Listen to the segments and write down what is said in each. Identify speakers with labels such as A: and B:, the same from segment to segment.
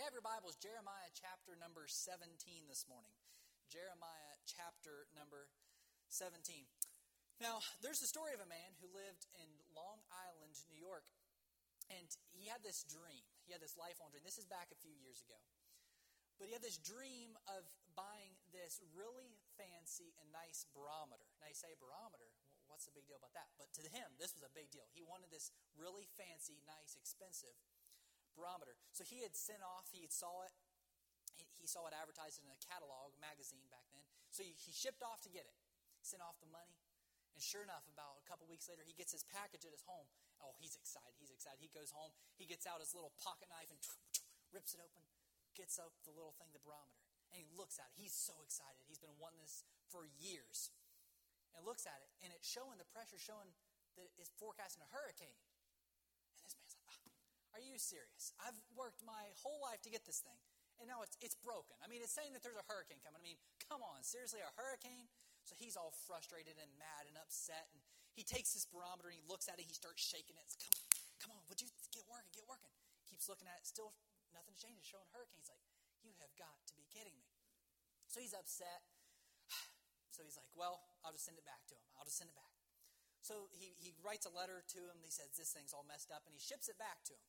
A: have your Bibles, Jeremiah chapter number 17 this morning. Jeremiah chapter number 17. Now, there's the story of a man who lived in Long Island, New York, and he had this dream. He had this lifelong dream. This is back a few years ago. But he had this dream of buying this really fancy and nice barometer. Now, you say, barometer? Well, what's the big deal about that? But to him, this was a big deal. He wanted this really fancy, nice, expensive barometer. So he had sent off, he saw it. He saw it advertised in a catalog magazine back then. So he shipped off to get it. Sent off the money. And sure enough, about a couple weeks later, he gets his package at his home. Oh, he's excited. He goes home. He gets out his little pocket knife and rips it open. Gets up the little thing, the barometer. And he looks at it. He's so excited. He's been wanting this for years. And looks at it. And it's showing, the pressure showing that it's forecasting a hurricane. And this man's like, are you serious? I've worked my whole life to get this thing. And now it's broken. I mean, it's saying that there's a hurricane coming. I mean, come on, seriously, a hurricane? So he's all frustrated and mad and upset. And he takes this barometer and he looks at it. He starts shaking it. Come on, would you get working? Keeps looking at it. Still, nothing's changed. It's showing hurricanes. Like, you have got to be kidding me. So he's upset. So he's like, well, I'll just send it back to him. So he writes a letter to him. He says, this thing's all messed up. And he ships it back to him.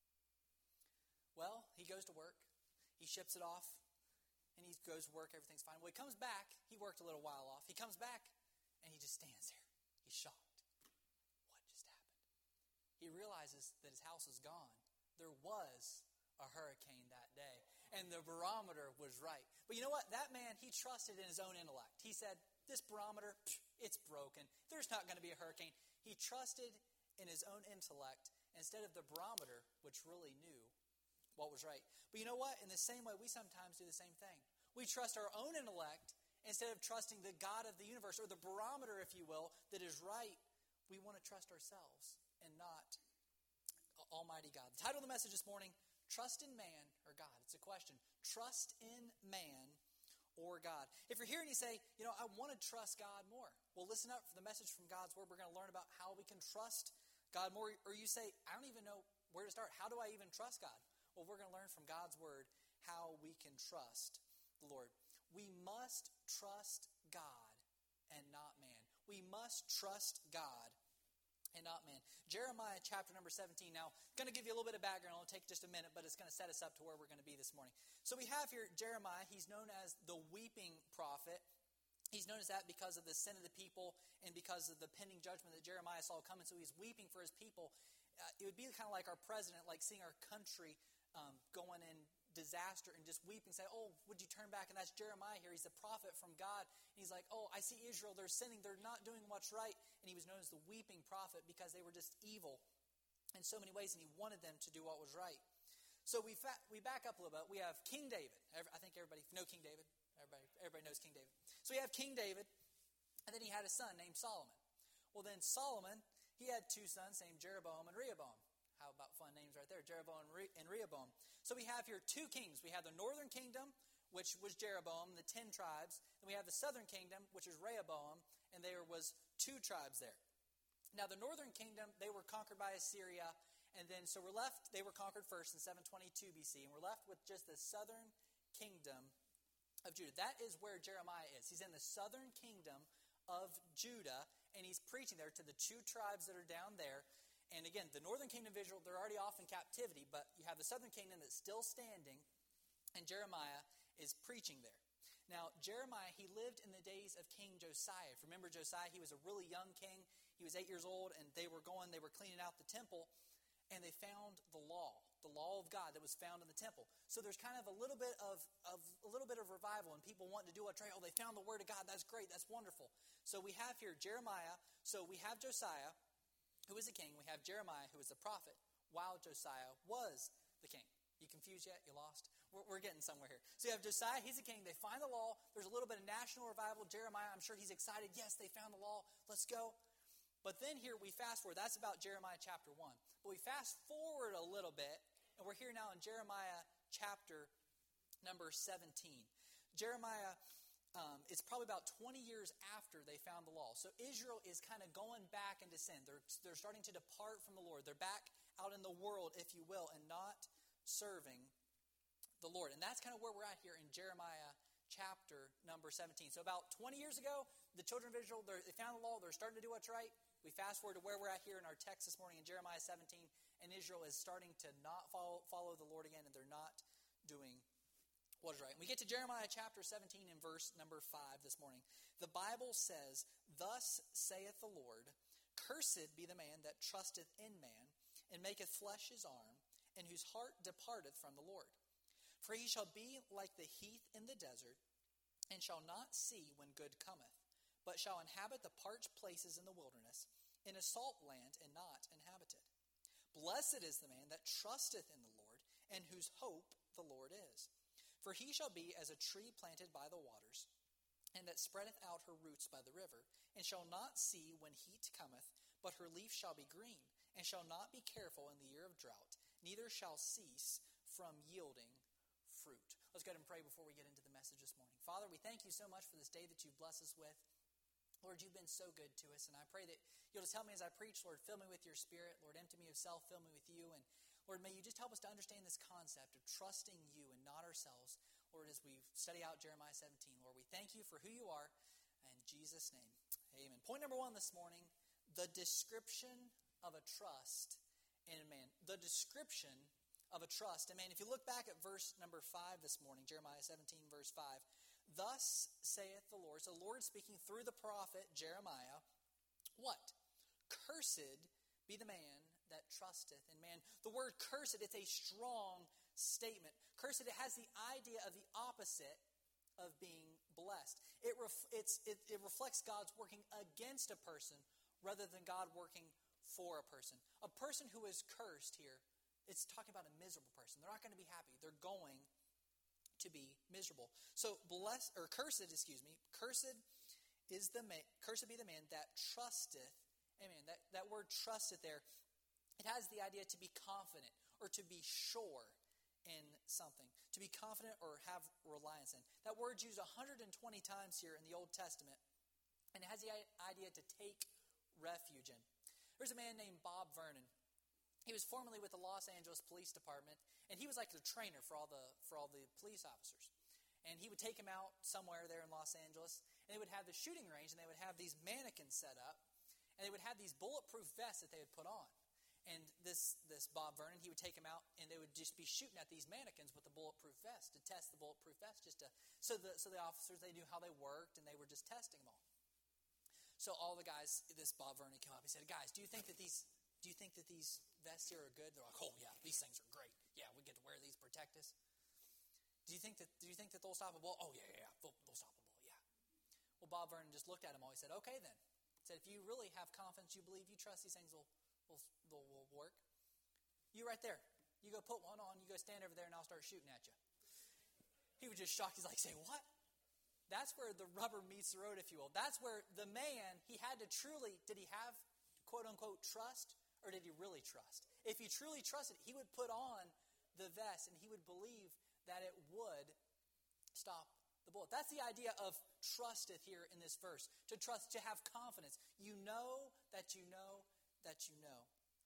A: Well, he goes to work. He ships it off. And he goes to work, everything's fine. Well, he comes back. He worked a little while off. He comes back, and he just stands there. He's shocked. What just happened? He realizes that his house is gone. There was a hurricane that day, and the barometer was right. But you know what? That man, he trusted in his own intellect. He said, this barometer, it's broken. There's not going to be a hurricane. He trusted in his own intellect instead of the barometer, which really knew what was right. But you know what? In the same way, we sometimes do the same thing. We trust our own intellect instead of trusting the God of the universe, or the barometer, if you will, that is right. We want to trust ourselves and not Almighty God. The title of the message this morning, Trust in Man or God. It's a question. Trust in man or God. If you're here and you say, I want to trust God more. Well, listen up for the message from God's Word. We're going to learn about how we can trust God more. Or you say, I don't even know where to start. How do I even trust God? Well, we're going to learn from God's Word how we can trust the Lord. We must trust God and not man. We must trust God and not man. Jeremiah chapter number 17. Now, I'm going to give you a little bit of background. It'll take just a minute, but it's going to set us up to where we're going to be this morning. So we have here Jeremiah. He's known as the weeping prophet. He's known as that because of the sin of the people and because of the pending judgment that Jeremiah saw coming. So he's weeping for his people. It would be kind of like our president, like seeing our country going in disaster and just weeping, say, oh, would you turn back? And that's Jeremiah here. He's a prophet from God. And he's like, oh, I see Israel. They're sinning. They're not doing what's right. And he was known as the weeping prophet because they were just evil in so many ways, and he wanted them to do what was right. So we back up a little bit. We have King David. I think everybody know King David. Everybody knows King David. So we have King David, and then he had a son named Solomon. Well, then Solomon, he had two sons named Jeroboam and Rehoboam. How about fun names right there, Jeroboam and Rehoboam. So we have here two kings. We have the northern kingdom, which was Jeroboam, the 10 tribes. Then we have the southern kingdom, which is Rehoboam, and there was 2 tribes there. Now the northern kingdom, they were conquered by Assyria, and then so we're left, they were conquered first in 722 BC, and we're left with just the southern kingdom of Judah. That is where Jeremiah is. He's in the southern kingdom of Judah, and he's preaching there to the 2 tribes that are down there. And again, the northern kingdom of Israel, they're already off in captivity, but you have the southern kingdom that's still standing, and Jeremiah is preaching there. Now, Jeremiah, he lived in the days of King Josiah. If you remember Josiah, he was a really young king. He was 8 years old, and they were cleaning out the temple, and they found the law of God that was found in the temple. So there's kind of a little bit of revival, and people wanting to do what's right. Oh, they found the word of God. That's great. That's wonderful. So we have here Jeremiah. So we have Josiah, who is the king. We have Jeremiah, who is the prophet, while Josiah was the king. You confused yet? You lost? We're getting somewhere here. So you have Josiah, he's the king. They find the law. There's a little bit of national revival. Jeremiah, I'm sure he's excited. Yes, they found the law. Let's go. But then here we fast forward. That's about Jeremiah chapter 1. But we fast forward a little bit, and we're here now in Jeremiah chapter number 17. Jeremiah, it's probably about 20 years after they found the law. So Israel is kind of going back into sin. They're starting to depart from the Lord. They're back out in the world, if you will, and not serving the Lord. And that's kind of where we're at here in Jeremiah chapter number 17. So about 20 years ago, the children of Israel, they found the law. They're starting to do what's right. We fast forward to where we're at here in our text this morning in Jeremiah 17. And Israel is starting to not follow the Lord again. And they're not doing what is right. And we get to Jeremiah chapter 17 in verse number 5 this morning. The Bible says, "Thus saith the Lord, Cursed be the man that trusteth in man, and maketh flesh his arm, and whose heart departeth from the Lord. For he shall be like the heath in the desert, and shall not see when good cometh, but shall inhabit the parched places in the wilderness, in a salt land and not inhabited. Blessed is the man that trusteth in the Lord, and whose hope the Lord is. For he shall be as a tree planted by the waters, and that spreadeth out her roots by the river, and shall not see when heat cometh, but her leaf shall be green, and shall not be careful in the year of drought, neither shall cease from yielding fruit." Let's go ahead and pray before we get into the message this morning. Father, we thank you so much for this day that you've blessed us with. Lord, you've been so good to us, and I pray that you'll just help me as I preach. Lord, fill me with your Spirit. Lord, empty me of self, fill me with you. And Lord, may you just help us to understand this concept of trusting you and not ourselves. Lord, as we study out Jeremiah 17, Lord, we thank you for who you are. In Jesus' name, amen. Point number 1 this morning, the description of a trust in a man. The description of a trust in man. If you look back at verse number 5 this morning, Jeremiah 17, verse 5, "Thus saith the Lord." So the Lord speaking through the prophet Jeremiah, what? "Cursed be the man that trusteth in man." The word cursed, it's a strong statement. Cursed, it has the idea of the opposite of being blessed. It reflects God's working against a person rather than God working for a person. A person who is cursed here, it's talking about a miserable person. They're not going to be happy. They're going to be miserable. So cursed be the man that trusteth. Amen. That word trusteth there, it has the idea to be confident or to be sure in something. To be confident or have reliance in. That word's used 120 times here in the Old Testament, and it has the idea to take refuge in. There's a man named Bob Vernon. He was formerly with the Los Angeles Police Department, and he was like the trainer for all the police officers. And he would take them out somewhere there in Los Angeles, and they would have the shooting range, and they would have these mannequins set up, and they would have these bulletproof vests that they would put on. And this Bob Vernon, he would take them out, and they would just be shooting at these mannequins with the bulletproof vest to test the bulletproof vest, so the officers, they knew how they worked, and they were just testing them all. So all the guys, this Bob Vernon came up. He said, "Guys, do you think that these vests here are good?" They're like, "Oh yeah, these things are great. Yeah, we get to wear these, protect us." Do you think that they'll stop a bullet? "Oh yeah, they'll stop a bullet. Yeah." Well, Bob Vernon just looked at them all. He said, "Okay then." He said, "If you really have confidence, you believe, you trust these things will work. You right there. You go put one on. You go stand over there, and I'll start shooting at you." He was just shocked. He's like, "Say what?" That's where the rubber meets the road, if you will. That's where the man, he had to truly, did he have, quote unquote, trust, or did he really trust? If he truly trusted, he would put on the vest, and he would believe that it would stop the bullet. That's the idea of trusteth here in this verse. To trust, to have confidence. You know that you know that you know.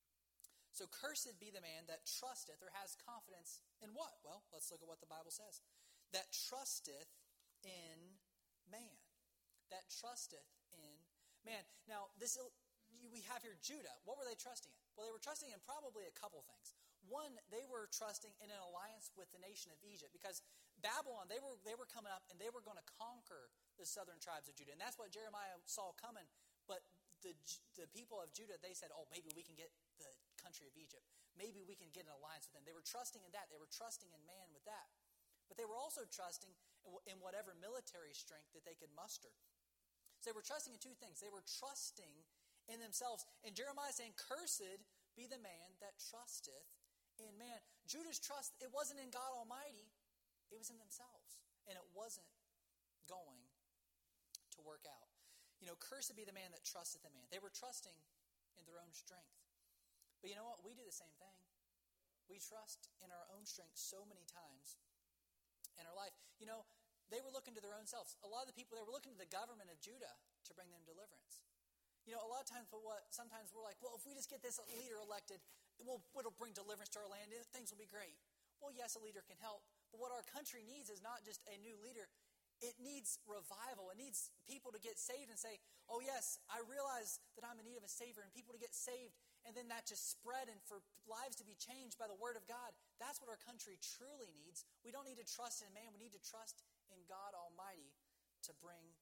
A: So cursed be the man that trusteth or has confidence in what? Well, let's look at what the Bible says. That trusteth in man. That trusteth in man. Now, we have here Judah. What were they trusting in? Well, they were trusting in probably a couple things. One, they were trusting in an alliance with the nation of Egypt, because Babylon, they were coming up and they were going to conquer the southern tribes of Judah. And that's what Jeremiah saw coming. But the people of Judah, they said, "Oh, maybe we can get the country of Egypt. Maybe we can get an alliance with them." They were trusting in that. They were trusting in man with that. But they were also trusting in whatever military strength that they could muster. So they were trusting in two things. They were trusting in themselves. And Jeremiah is saying, "Cursed be the man that trusteth in man." Judah's trust, it wasn't in God Almighty. It was in themselves. And it wasn't going to work out. Cursed be the man that trusteth in man. They were trusting in their own strength. But you know what? We do the same thing. We trust in our own strength so many times in our life. They were looking to their own selves. A lot of the people, they were looking to the government of Judah to bring them deliverance. A lot of times, sometimes we're like, well, if we just get this leader elected, it'll bring deliverance to our land. Things will be great. well, yes, a leader can help, but what our country needs is not just a new leader. It needs revival. It needs people to get saved and say, oh yes, I realize that I'm in need of a Savior, and people to get saved, and then that just spread and for lives to be changed by the Word of God. That's what our country truly needs. We don't need to trust in man. We need to trust in God Almighty to bring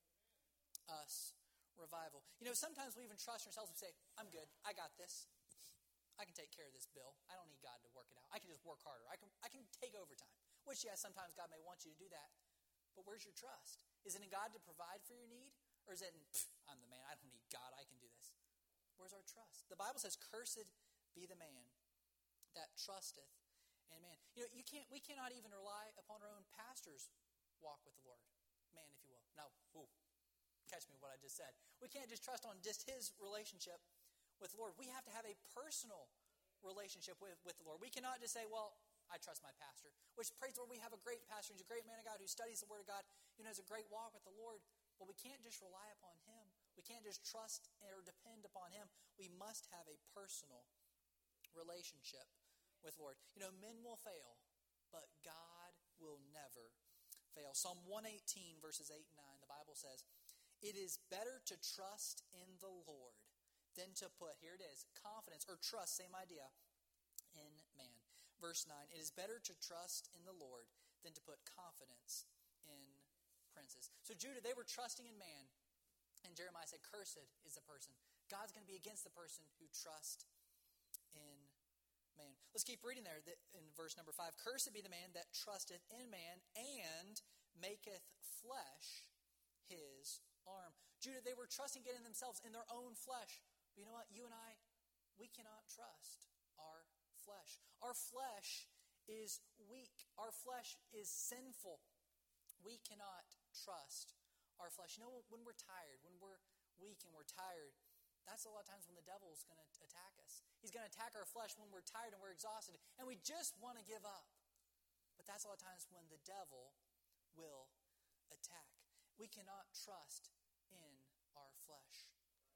A: us revival. Sometimes we even trust ourselves. We say, I'm good. I got this. I can take care of this bill. I don't need God to work it out. I can just work harder. I can take overtime. Which, yes, sometimes God may want you to do that. But where's your trust? Is it in God to provide for your need? Or is it in, I'm the man, I don't need God, I can do this? Where's our trust? The Bible says, cursed be the man that trusteth in man. We cannot even rely upon our own pastor's walk with the Lord. Man, if you will. No, catch me what I just said. We can't just trust on just his relationship with the Lord. We have to have a personal relationship with the Lord. We cannot just say, well, I trust my pastor. Which, praise the Lord, we have a great pastor. He's a great man of God who studies the Word of God, has a great walk with the Lord. But we can't just rely upon him. We can't just trust or depend upon him. We must have a personal relationship with the Lord. Men will fail, but God will never fail. Psalm 118, verses 8 and 9, the Bible says, it is better to trust in the Lord than to put, here it is, confidence or trust, same idea, in man. Verse 9, it is better to trust in the Lord than to put confidence in princes. So Judah, they were trusting in man. And Jeremiah said, cursed is the person. God's going to be against the person who trusts in man. Let's keep reading there in verse number 5. Cursed be the man that trusteth in man and maketh flesh his arm. Judah, they were trusting in themselves, in their own flesh. But you know what? You and I, we cannot trust our flesh. Our flesh is weak. Our flesh is sinful. We cannot trust our flesh. When we're tired, when we're weak and we're tired, that's a lot of times when the devil is going to attack us. He's going to attack our flesh when we're tired and we're exhausted and we just want to give up. But that's a lot of times when the devil will attack. We cannot trust in our flesh.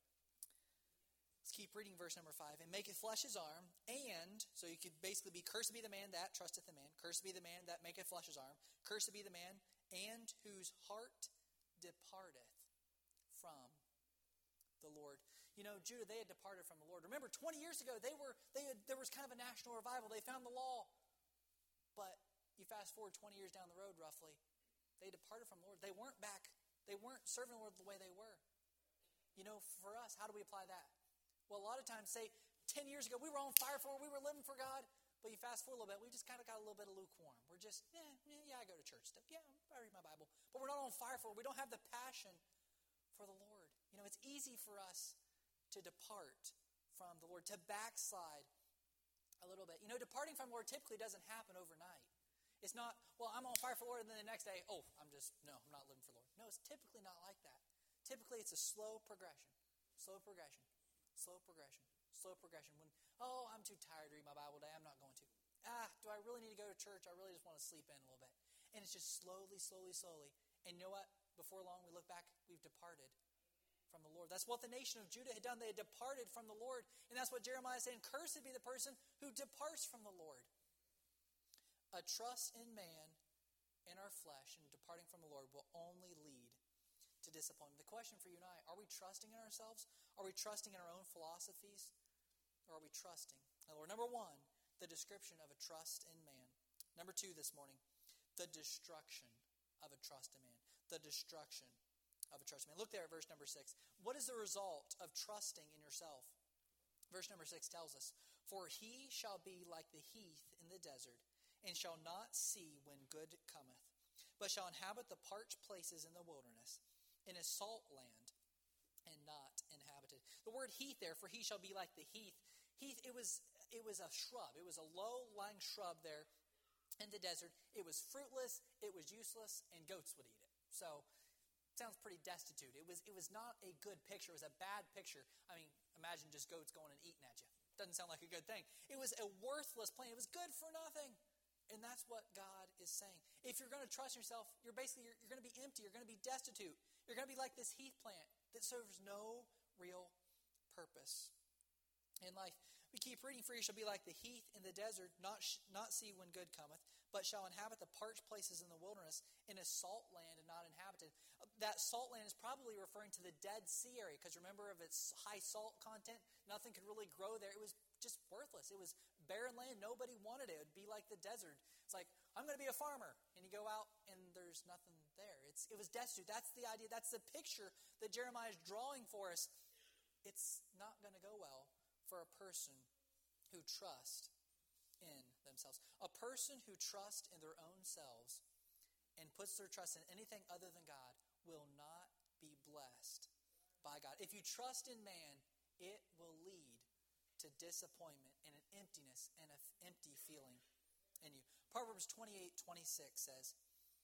A: Let's keep reading verse number 5. And maketh flesh his arm, and, so you could basically be, cursed be the man that trusteth in man, cursed be the man that maketh flesh his arm, cursed be the man, and whose heart departeth from the Lord. Judah, they had departed from the Lord. Remember, 20 years ago, there was kind of a national revival. They found the law. But you fast forward 20 years down the road, roughly, they departed from the Lord. They weren't back. They weren't serving the Lord the way they were. For us, how do we apply that? Well, a lot of times, say, 10 years ago, we were on fire for it. We were living for God. But you fast forward a little bit, we just kind of got a little bit of lukewarm. We're just, I go to church stuff. Yeah, I read my Bible. But we're not on fire for it. We don't have the passion for the Lord. It's easy for us to depart from the Lord, to backslide a little bit. Departing from the Lord typically doesn't happen overnight. It's not, well, I'm on fire for the Lord, and then the next day, I'm not living for the Lord. No, it's typically not like that. Typically, it's a slow progression. Slow progression. Slow progression. Slow progression. When, I'm too tired to read my Bible today, I'm not going to. Do I really need to go to church? I really just want to sleep in a little bit. And it's just slowly, slowly, slowly. And you know what? Before long, we look back, we've departed from the Lord. That's what the nation of Judah had done. They had departed from the Lord. And that's what Jeremiah is saying. Cursed be the person who departs from the Lord. A trust in man and our flesh and departing from the Lord will only lead to disappointment. The question for you and I, are we trusting in ourselves? Are we trusting in our own philosophies? Or are we trusting? Now, Lord, number 1, the description of a trust in man. Number 2 this morning, the destruction of a trust in man. The destruction of a trust in man. Look there at verse number 6. What is the result of trusting in yourself? Verse number 6 tells us, for he shall be like the heath in the desert, and shall not see when good cometh, but shall inhabit the parched places in the wilderness, in a salt land, and not inhabited. The word heath there, for he shall be like the heath. Heath, it was a shrub. It was a low-lying shrub there in the desert. It was fruitless, it was useless, and goats would eat it. So, it sounds pretty destitute. It was not a good picture. It was a bad picture. I mean, imagine just goats going and eating at you. Doesn't sound like a good thing. It was a worthless plant. It was good for nothing. And that's what God is saying. If you're going to trust yourself, you're going to be empty. You're going to be destitute. You're going to be like this heath plant that serves no real purpose in life. We keep reading, for you shall be like the heath in the desert, not see when good cometh, but shall inhabit the parched places in the wilderness, in a salt land and not inhabited. That salt land is probably referring to the Dead Sea area, because remember, of its high salt content, nothing could really grow there. It was just worthless. It was barren land. Nobody wanted it. It would be like the desert. It's like, I'm going to be a farmer. And you go out and there's nothing there. It was destitute. That's the idea. That's the picture that Jeremiah is drawing for us. It's not going to go well for a person who trusts in themselves. A person who trusts in their own selves and puts their trust in anything other than God will not be blessed by God. If you trust in man, it will lead to disappointment and an emptiness and an empty feeling in you. Proverbs 28:26 says,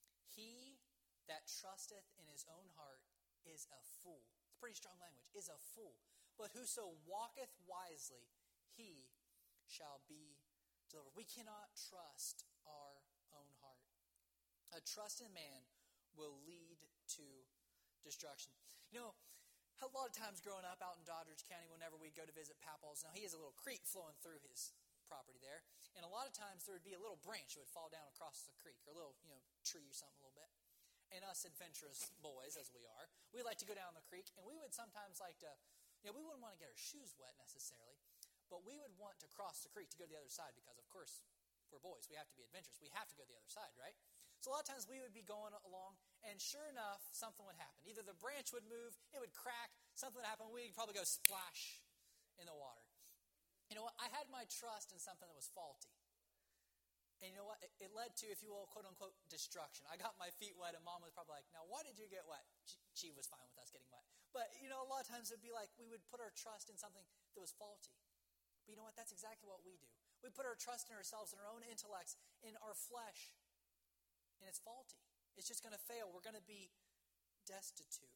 A: "He that trusteth in his own heart is a fool." It's pretty strong language. Is a fool. But whoso walketh wisely, he shall be delivered. We cannot trust our own heart. A trust in man will lead to destruction. You know, a lot of times growing up out in Doddridge County, whenever we'd go to visit Papa's, now he has a little creek flowing through his property there, and a lot of times there would be a little branch that would fall down across the creek, or a little, tree or something a little bit. And us adventurous boys, as we are, we like to go down the creek, and we would sometimes like to, we wouldn't want to get our shoes wet necessarily, but we would want to cross the creek to go to the other side because, of course, we're boys. We have to be adventurous. We have to go to the other side, right? So a lot of times we would be going along, and sure enough, something would happen. Either the branch would move, it would crack, something would happen, we'd probably go splash in the water. You know what? I had my trust in something that was faulty. And you know what? It led to, if you will, quote-unquote, destruction. I got my feet wet, and Mom was probably like, now, why did you get wet? She was fine with us getting wet. But, a lot of times it would be like we would put our trust in something that was faulty. But you know what? That's exactly what we do. We put our trust in ourselves, in our own intellects, in our flesh, and it's faulty. It's just going to fail. We're going to be destitute.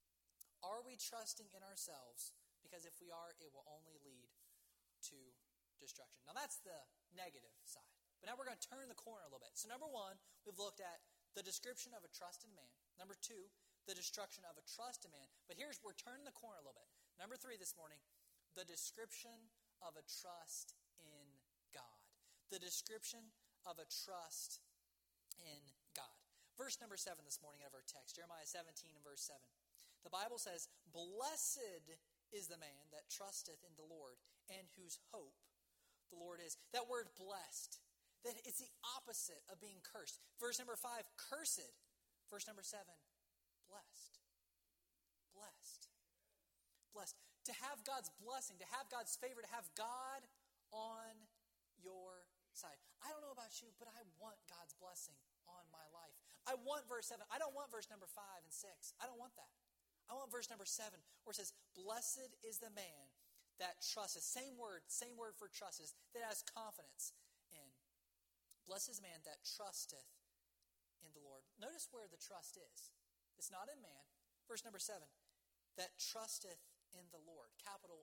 A: Are we trusting in ourselves? Because if we are, it will only lead to destruction. Now, that's the negative side. But now we're going to turn the corner a little bit. So number one, we've looked at the description of a trust in man. Number two, the destruction of a trust in man. But we're turning the corner a little bit. Number three this morning, the description of a trust in God. The description of a trust in God. Verse number 7 this morning out of our text, Jeremiah 17 and verse 7. The Bible says, "Blessed is the man that trusteth in the Lord, and whose hope the Lord is." That word blessed, that it's the opposite of being cursed. Verse number 5, cursed. Verse number 7, blessed. Blessed. Blessed. To have God's blessing, to have God's favor, to have God on your side. I don't know about you, but I want God's blessing on my life. I want verse 7. I don't want verse number 5 and 6. I don't want that. I want verse number 7 where it says, "Blessed is the man that trusteth." Same word for trust, that has confidence in. Blessed is the man that trusteth in the Lord. Notice where the trust is. It's not in man. Verse number 7, that trusteth in the Lord. Capital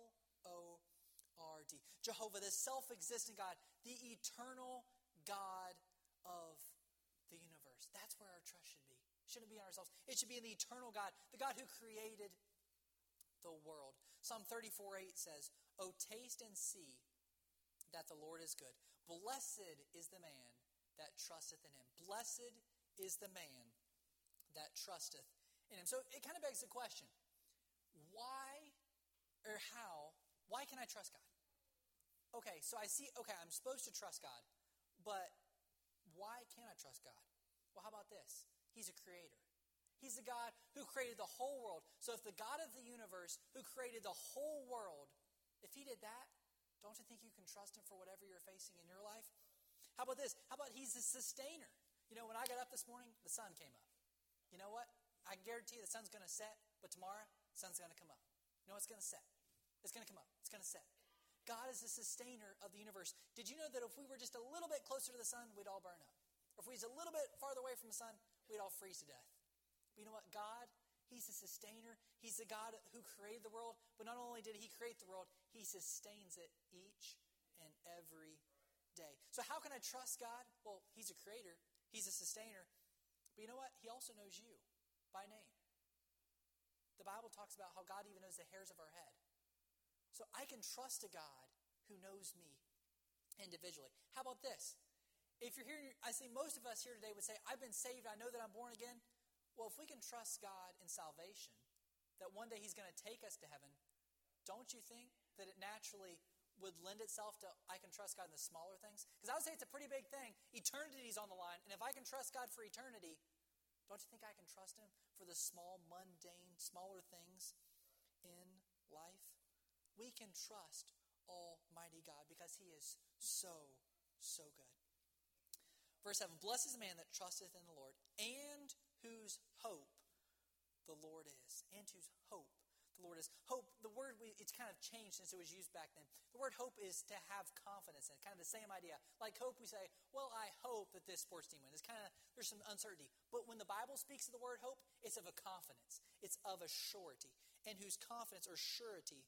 A: L-O-R-D. Jehovah, the self-existent God, the eternal God of the universe. That's where our trust should be. It shouldn't be in ourselves. It should be in the eternal God, the God who created the world. Psalm 34:8 says, "O taste and see that the Lord is good. Blessed is the man that trusteth in him." Blessed is the man that trusteth in him. So it kind of begs the question, why can I trust God? Okay, so I'm supposed to trust God, but why can't I trust God? Well, how about this? He's a creator. He's the God who created the whole world. So if the God of the universe who created the whole world, if he did that, don't you think you can trust him for whatever you're facing in your life? How about this? How about he's the sustainer? When I got up this morning, the sun came up. You know what? I guarantee you the sun's going to set, but tomorrow, the sun's going to come up. You know, it's going to set. It's going to come up. It's going to set. God is the sustainer of the universe. Did you know that if we were just a little bit closer to the sun, we'd all burn up? Or if we was a little bit farther away from the sun, we'd all freeze to death. But you know what? God, he's the sustainer. He's the God who created the world. But not only did he create the world, he sustains it each and every day. So how can I trust God? Well, he's a creator. He's a sustainer. But you know what? He also knows you by name. The Bible talks about how God even knows the hairs of our head. So I can trust a God who knows me individually. How about this? If you're here, I see most of us here today would say, I've been saved, I know that I'm born again. Well, if we can trust God in salvation, that one day He's going to take us to heaven, don't you think that it naturally would lend itself to, I can trust God in the smaller things? Because I would say it's a pretty big thing. Eternity's on the line, and if I can trust God for eternity, don't you think I can trust Him for the small, mundane, smaller things in life? We can trust Almighty God because He is so, so good. Verse 7, blessed is the man that trusteth in the Lord, and whose hope the Lord is. And whose hope the Lord is. Hope, the word, it's kind of changed since it was used back then. The word hope is to have confidence in. Kind of the same idea. Like hope, we say, well, I hope that this sports team wins. It's kind of, there's some uncertainty. But when the Bible speaks of the word hope, it's of a confidence. It's of a surety. And whose confidence or surety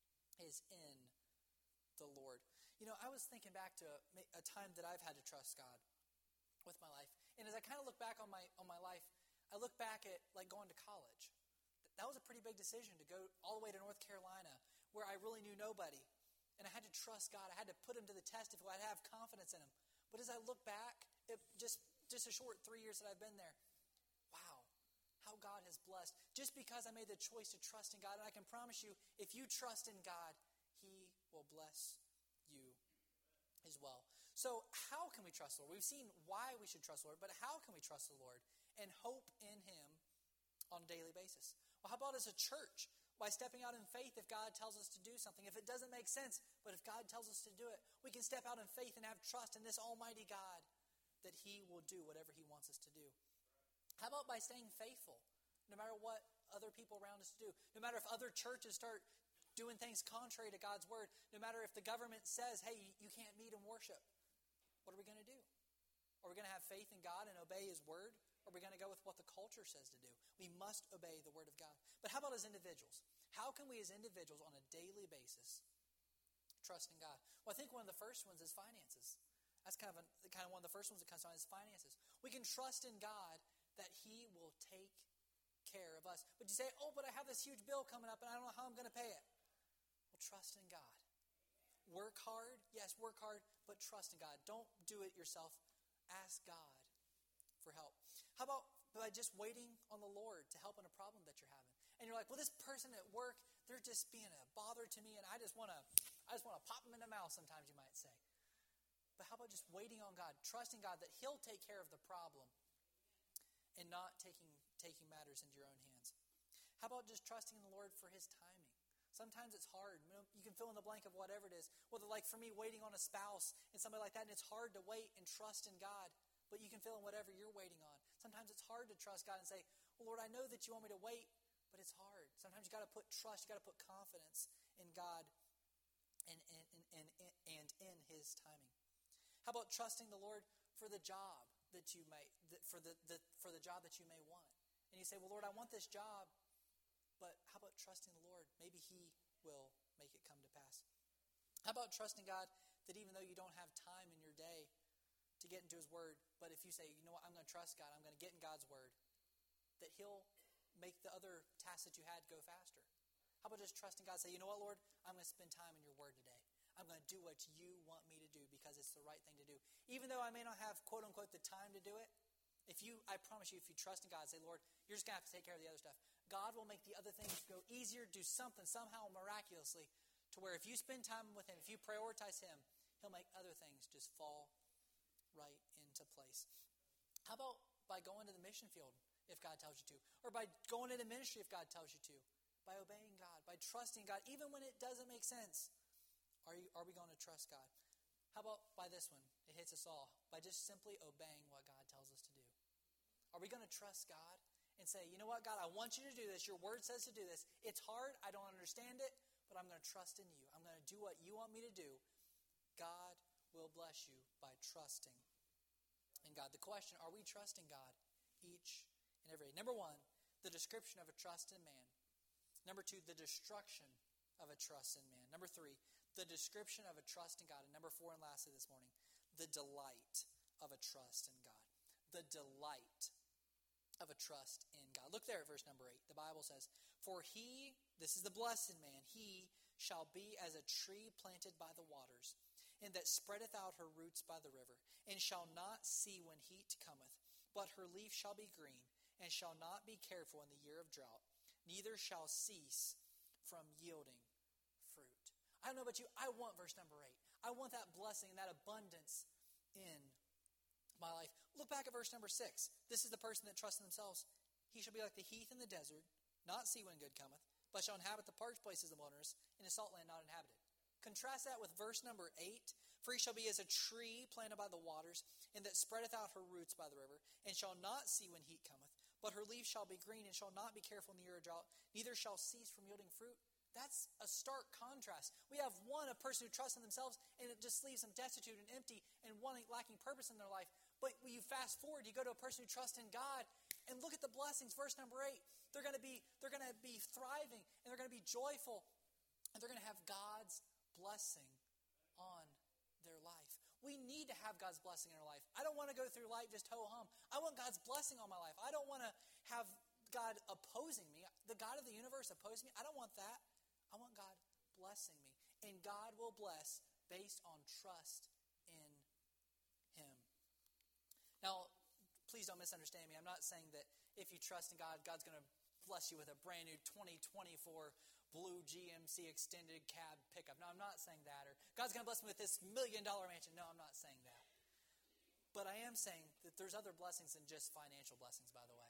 A: is in the Lord. You know, I was thinking back to a time that I've had to trust God with my life. And as I kind of look back on my life, I look back at like going to college. That was a pretty big decision to go all the way to North Carolina where I really knew nobody. And I had to trust God. I had to put Him to the test if I'd have confidence in Him. But as I look back, just a short 3 years that I've been there, wow, how God has blessed. Just because I made the choice to trust in God. And I can promise you, if you trust in God, He will bless you as well. So how can we trust the Lord? We've seen why we should trust the Lord, but how can we trust the Lord and hope in Him on a daily basis? Well, how about as a church? By stepping out in faith if God tells us to do something. If it doesn't make sense, but if God tells us to do it, we can step out in faith and have trust in this almighty God that He will do whatever He wants us to do. How about by staying faithful, no matter what other people around us do? No matter if other churches start doing things contrary to God's word, no matter if the government says, hey, you can't meet and worship, what are we going to do? Are we going to have faith in God and obey His word? Or are we going to go with what the culture says to do? We must obey the word of God. But how about as individuals? How can we as individuals on a daily basis trust in God? Well, I think one of the first ones is finances. That's kind of one of the first ones that comes to mind is finances. We can trust in God that He will take care of us. But you say, oh, but I have this huge bill coming up and I don't know how I'm going to pay it. Well, trust in God. Work hard. Yes, work hard, but trust in God. Don't do it yourself. Ask God for help. How about by just waiting on the Lord to help in a problem that you're having? And you're like, well, this person at work, they're just being a bother to me, and I just want to pop them in the mouth sometimes, you might say. But how about just waiting on God, trusting God that He'll take care of the problem and not taking matters into your own hands? How about just trusting in the Lord for His timing? Sometimes it's hard. You can fill in the blank of whatever it is. Whether like for me, waiting on a spouse and somebody like that, and it's hard to wait and trust in God. But you can fill in whatever you're waiting on. Sometimes it's hard to trust God and say, well, Lord, I know that You want me to wait, but it's hard. Sometimes you got to put trust, you got to put confidence in God and in His timing. How about trusting the Lord for the job that you may, for the job that you may want? And you say, well, Lord, I want this job, but how about trusting the Lord? Maybe He will make it come to pass. How about trusting God that even though you don't have time in your day to get into His word, but if you say, you know what, I'm going to trust God, I'm going to get in God's word, that He'll make the other tasks that you had go faster. How about just trusting God, say, you know what, Lord, I'm going to spend time in Your word today. I'm going to do what You want me to do because it's the right thing to do. Even though I may not have, quote unquote, the time to do it, I promise you, if you trust in God, say, Lord, You're just going to have to take care of the other stuff. God will make the other things go easier, do something somehow miraculously to where if you spend time with Him, if you prioritize Him, He'll make other things just fall right into place. How about by going to the mission field if God tells you to? Or by going into ministry if God tells you to? By obeying God, by trusting God, even when it doesn't make sense. Are we going to trust God? How about by this one? It hits us all. By just simply obeying what God tells us to do. Are we going to trust God and say, you know what, God, I want You to do this. Your word says to do this. It's hard. I don't understand it, but I'm going to trust in You. I'm going to do what You want me to do. God will bless you by trusting in God. The question, are we trusting God each and every day? Number one, the description of a trust in man. Number two, the destruction of a trust in man. Number three, the description of a trust in God. And number four, and lastly this morning, the delight of a trust in God. The delight of a trust in God. Look there at verse number 8. The Bible says, for he, this is the blessed man, he shall be as a tree planted by the waters, and that spreadeth out her roots by the river, and shall not see when heat cometh, but her leaf shall be green, and shall not be careful in the year of drought, neither shall cease from yielding fruit. I don't know about you, I want verse number 8. I want that blessing and that abundance in my life. Look back at verse number 6. This is the person that trusts in themselves. He shall be like the heath in the desert, not see when good cometh, but shall inhabit the parched places of the wilderness, in a salt land not inhabited. Contrast that with verse number 8. For he shall be as a tree planted by the waters, and that spreadeth out her roots by the river, and shall not see when heat cometh, but her leaves shall be green, and shall not be careful in the year of drought, neither shall cease from yielding fruit. That's a stark contrast. We have one, a person who trusts in themselves, and it just leaves them destitute and empty and lacking purpose in their life. But when you fast forward, you go to a person who trusts in God, and look at the blessings. Verse number 8. They're going to be thriving, and they're going to be joyful, and they're going to have God's blessing on their life. We need to have God's blessing in our life. I don't want to go through life just ho-hum. I want God's blessing on my life. I don't want to have God opposing me. The God of the universe opposing me. I don't want that. I want God blessing me. And God will bless based on trust in Him. Now, please don't misunderstand me. I'm not saying that if you trust in God, God's going to bless you with a brand new 2024 blue GMC extended cab pickup. No, I'm not saying that. Or God's going to bless me with this $1 million mansion. No, I'm not saying that. But I am saying that there's other blessings than just financial blessings, by the way.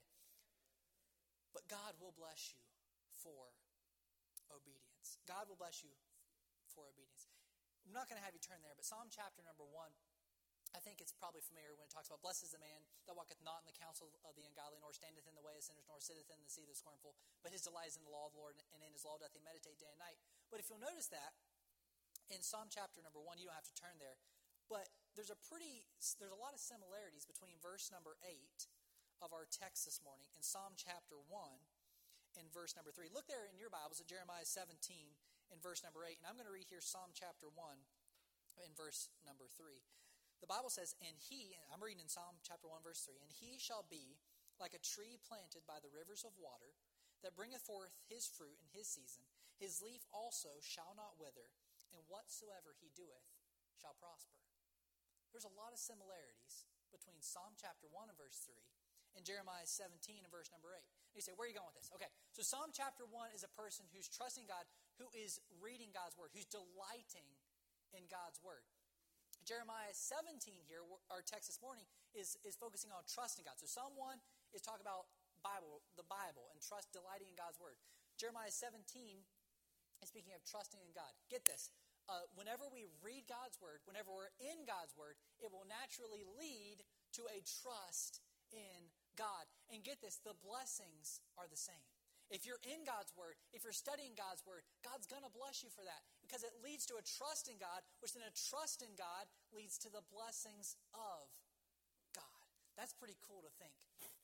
A: But God will bless you for obedience. God will bless you for obedience. I'm not going to have you turn there, but Psalm chapter number 1, I think it's probably familiar when it talks about, blessed is the man that walketh not in the counsel of the ungodly, nor standeth in the way of sinners, nor sitteth in the seat of the scornful, but his delight is in the law of the Lord, and in his law doth he meditate day and night. But if you'll notice that, in Psalm chapter number 1, you don't have to turn there, but there's a lot of similarities between verse number 8 of our text this morning and Psalm chapter 1 and verse number 3. Look there in your Bibles at Jeremiah 17 and verse number 8, and I'm going to read here Psalm chapter 1 in verse number 3. The Bible says, I'm reading in Psalm chapter 1, verse 3, and he shall be like a tree planted by the rivers of water, that bringeth forth his fruit in his season. His leaf also shall not wither, and whatsoever he doeth shall prosper. There's a lot of similarities between Psalm chapter 1 and verse 3 and Jeremiah 17 and verse number 8. And you say, where are you going with this? Okay, so Psalm chapter 1 is a person who's trusting God, who is reading God's word, who's delighting in God's word. Jeremiah 17 here, our text this morning, is focusing on trusting God. So Psalm 1 is talking about the Bible, and delighting in God's word. Jeremiah 17 is speaking of trusting in God. Get this. Whenever we read God's word, whenever we're in God's word, it will naturally lead to a trust in God. And get this, the blessings are the same. If you're in God's word, if you're studying God's word, God's going to bless you for that, because it leads to a trust in God, which then a trust in God leads to the blessings of God. That's pretty cool to think,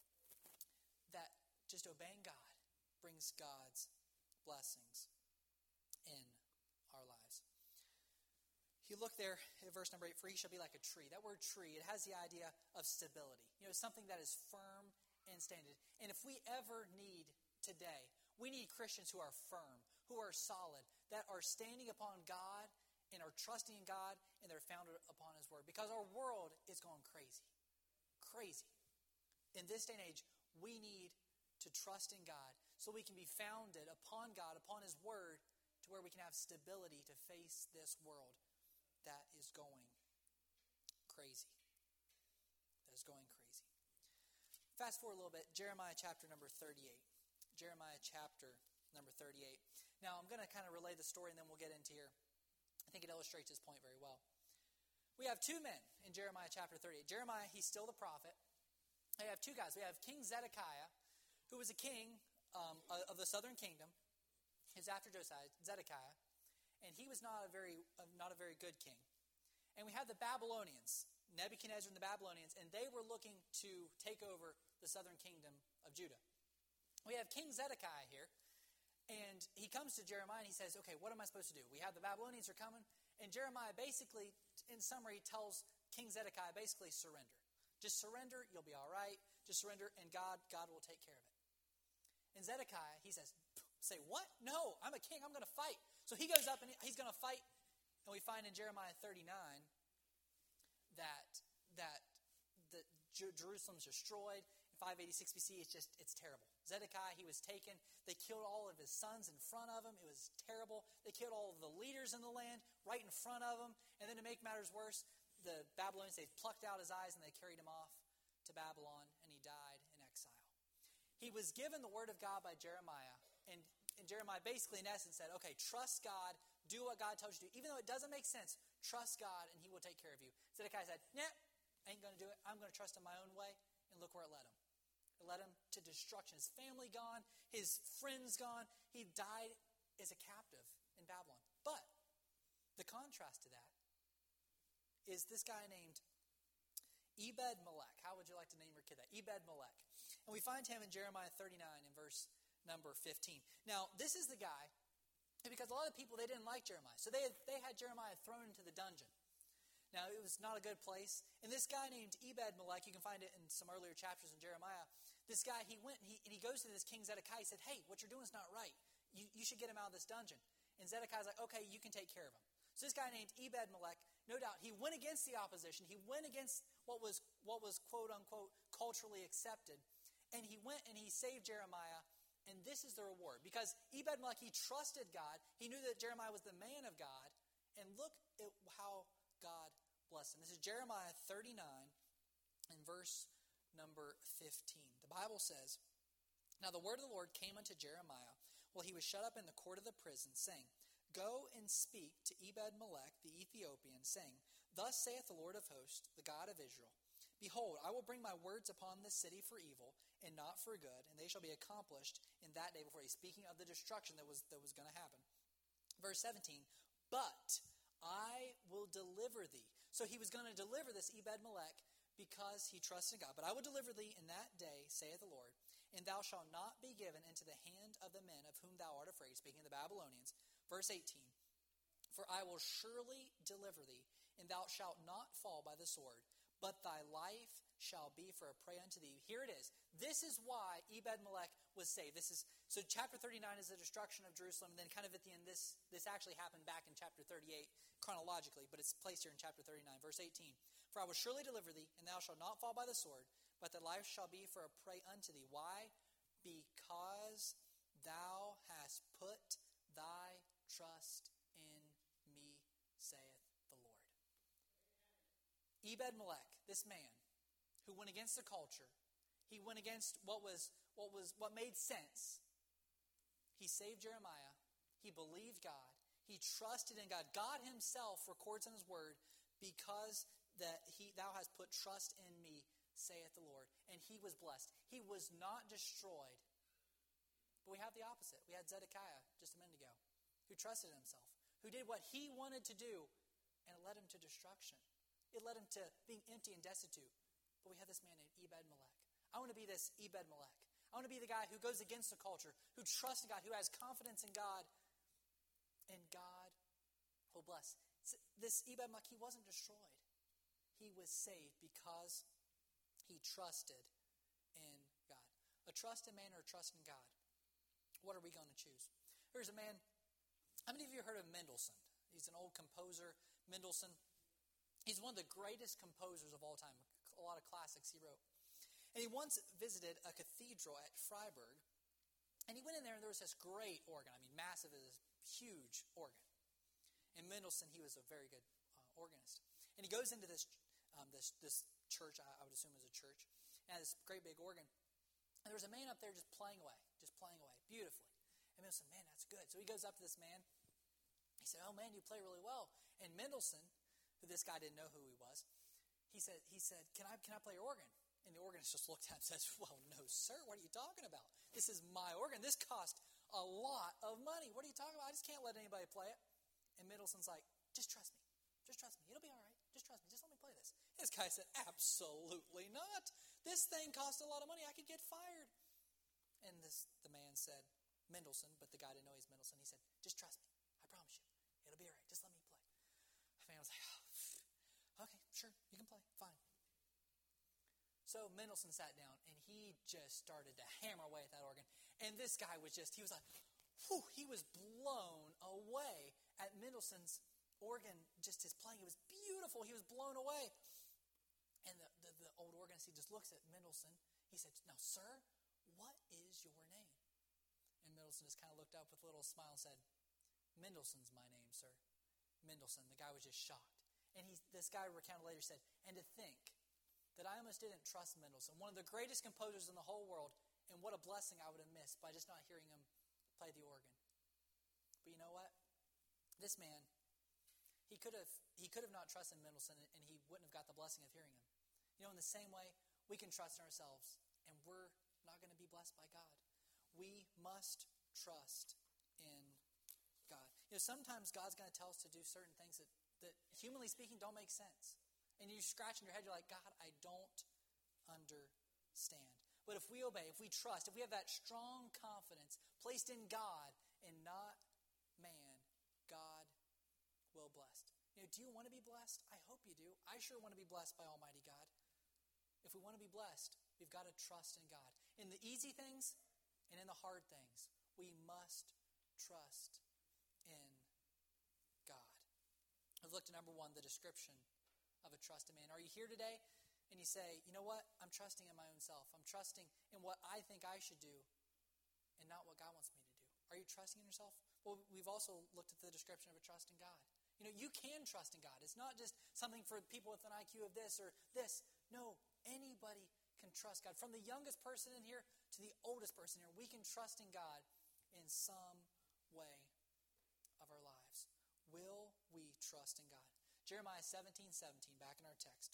A: that just obeying God brings God's blessings in our lives. You look there at verse number 8, for he shall be like a tree. That word tree, it has the idea of stability. Something that is firm and standing. And if we ever need today, we need Christians who are firm, who are solid, that are standing upon God and are trusting in God, and they're founded upon his word. Because our world is going crazy. Crazy. In this day and age, we need to trust in God so we can be founded upon God, upon his word, to where we can have stability to face this world that is going crazy. That is going crazy. Fast forward a little bit, Jeremiah chapter number 38. Jeremiah chapter number 38. Now, I'm going to kind of relay the story, and then we'll get into here. I think it illustrates his point very well. We have two men in Jeremiah chapter 38. Jeremiah, he's still the prophet. We have two guys. We have King Zedekiah, who was a king of the southern kingdom. He was after Josiah, Zedekiah, and he was not a very good king. And we have the Babylonians, Nebuchadnezzar and the Babylonians, and they were looking to take over the southern kingdom of Judah. We have King Zedekiah here, and he comes to Jeremiah and he says, okay, what am I supposed to do? We have the Babylonians are coming, and Jeremiah basically, in summary, tells King Zedekiah, basically surrender. Just surrender, you'll be all right. Just surrender, and God will take care of it. And Zedekiah, he says, say, what? No, I'm a king. I'm going to fight. So he goes up and he's going to fight. And we find in Jeremiah 39 that Jerusalem's destroyed. In 586 BC, it's terrible. Zedekiah, he was taken. They killed all of his sons in front of him. It was terrible. They killed all of the leaders in the land right in front of him. And then to make matters worse, the Babylonians, they plucked out his eyes and they carried him off to Babylon, and he died in exile. He was given the word of God by Jeremiah, and Jeremiah basically in essence said, okay, trust God, do what God tells you to do. Even though it doesn't make sense, trust God and he will take care of you. Zedekiah said, nah, ain't going to do it. I'm going to trust in my own way, and look where it led him. It led him to destruction. His family gone, his friends gone. He died as a captive in Babylon. But the contrast to that is this guy named Ebed-Melech. How would you like to name your kid that? Ebed-Melech. And we find him in Jeremiah 39 in verse number 15. Now, this is the guy, because a lot of people, they didn't like Jeremiah. So they had Jeremiah thrown into the dungeon. Now, it was not a good place. And this guy named Ebed-Melech, you can find it in some earlier chapters in Jeremiah. This guy, he went and he goes to this king Zedekiah. He said, hey, what you're doing is not right. You should get him out of this dungeon. And Zedekiah's like, okay, you can take care of him. So this guy named Ebed-Melech, no doubt, he went against the opposition. He went against what was quote-unquote culturally accepted. And he went and he saved Jeremiah. And this is the reward. Because Ebed-Melech, he trusted God. He knew that Jeremiah was the man of God. And look at how God blessed him. This is Jeremiah 39 and verse number 15. The Bible says, now the word of the Lord came unto Jeremiah while he was shut up in the court of the prison, saying, go and speak to Ebed-Melech the Ethiopian, saying, thus saith the Lord of hosts, the God of Israel, behold, I will bring my words upon this city for evil and not for good, and they shall be accomplished in that day before you. Speaking of the destruction that was going to happen. Verse 17, but I will deliver thee. So he was going to deliver this Ebed-Melech because he trusted God. But I will deliver thee in that day, saith the Lord, and thou shalt not be given into the hand of the men of whom thou art afraid. Speaking of the Babylonians. Verse 18, for I will surely deliver thee, and thou shalt not fall by the sword, but thy life shall be for a prey unto thee. Here it is. This is why Ebed-Melech was saved. So chapter 39 is the destruction of Jerusalem, and then kind of at the end, this actually happened back in chapter 38 chronologically, but it's placed here in chapter 39, verse 18. For I will surely deliver thee, and thou shalt not fall by the sword, but thy life shall be for a prey unto thee. Why? Because thou hast put thy trust in me, saith the Lord. Ebed-Melech, this man who went against the culture, he went against what made sense. He saved Jeremiah. He believed God. He trusted in God. God himself records in his word, because thou hast put trust in me, saith the Lord. And he was blessed. He was not destroyed. But we have the opposite. We had Zedekiah just a minute ago, who trusted himself, who did what he wanted to do, and it led him to destruction. It led him to being empty and destitute. But we have this man named Ebed-Melech. I want to be this Ebed-Melech. I want to be the guy who goes against the culture, who trusts in God, who has confidence in God, and God will bless. This Ebed-Melech, he wasn't destroyed. He was saved because he trusted in God. A trust in man or a trust in God? What are we going to choose? Here's a man. How many of you heard of Mendelssohn? He's an old composer, Mendelssohn. He's one of the greatest composers of all time. A lot of classics he wrote. And he once visited a cathedral at Freiburg. And he went in there and there was this great organ. I mean, massive, this huge organ. And Mendelssohn, he was a very good organist. And he goes into this church, I would assume it was a church, and had this great big organ. And there was a man up there just playing away, beautifully. And Mendelssohn, man, that's good. So he goes up to this man. He said, oh man, you play really well. And Mendelssohn, who this guy didn't know who he was, he said, can I play your organ? And the organist just looked at him and says, well, no, sir, what are you talking about? This is my organ. This cost a lot of money. What are you talking about? I just can't let anybody play it. And Mendelssohn's like, just trust me. Just trust me. It'll be all right. Just trust me. Just let me play this. This guy said, absolutely not. This thing costs a lot of money. I could get fired. And the man said, Mendelssohn, but the guy didn't know he's Mendelssohn. He said, just trust me. I promise you. It'll be all right. Just let me play. The man was like, oh, okay, sure. You can play. Fine. So Mendelssohn sat down, and he just started to hammer away at that organ. And this guy was he was like, he was blown away at Mendelssohn's organ, just his playing. It was beautiful. He was blown away. And the old organist, he just looks at Mendelssohn. He said, "Now, sir, what is your name?" And Mendelssohn just kind of looked up with a little smile and said, "Mendelssohn's my name, sir." Mendelssohn, the guy was just shocked. And this guy recounted later, said, "And to think that I almost didn't trust Mendelssohn, one of the greatest composers in the whole world, and what a blessing I would have missed by just not hearing him play the organ." But you know what? This man, he could have not trusted Mendelssohn, and he wouldn't have got the blessing of hearing him. You know, in the same way, we can trust in ourselves, and we're not going to be blessed by God. We must trust in God. You know, sometimes God's going to tell us to do certain things that humanly speaking, don't make sense. And you're scratching your head, you're like, "God, I don't understand." But if we obey, if we trust, if we have that strong confidence placed in God and not man, God will bless. You know, do you want to be blessed? I hope you do. I sure want to be blessed by Almighty God. If we want to be blessed, we've got to trust in God. In the easy things and in the hard things, we must trust in God. I've looked at number one, the description of a trusted man. Are you here today and you say, "You know what? I'm trusting in my own self. I'm trusting in what I think I should do and not what God wants me to do." Are you trusting in yourself? Well, we've also looked at the description of a trust in God. You know, you can trust in God. It's not just something for people with an IQ of this or this. No, anybody can trust God. From the youngest person in here to the oldest person here, we can trust in God in some way of our lives. Will we trust in God? Jeremiah 17:17, back in our text.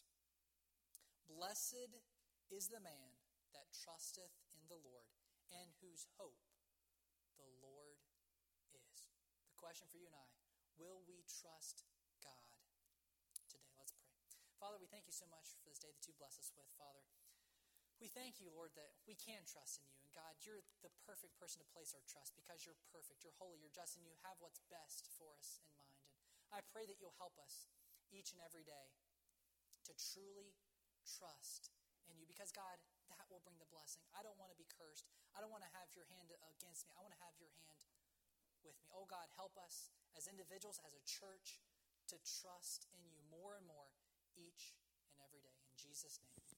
A: "Blessed is the man that trusteth in the Lord, and whose hope the Lord is." The question for you and I, will we trust God today? Let's pray. Father, we thank you so much for this day that you bless us with, Father. We thank you, Lord, that we can trust in you. And God, you're the perfect person to place our trust because you're perfect, you're holy, you're just, and you have what's best for us in mind. And I pray that you'll help us each and every day to truly trust in you because, God, that will bring the blessing. I don't want to be cursed. I don't want to have your hand against me. I want to have your hand with me. Oh, God, help us as individuals, as a church, to trust in you more and more each and every day. In Jesus' name.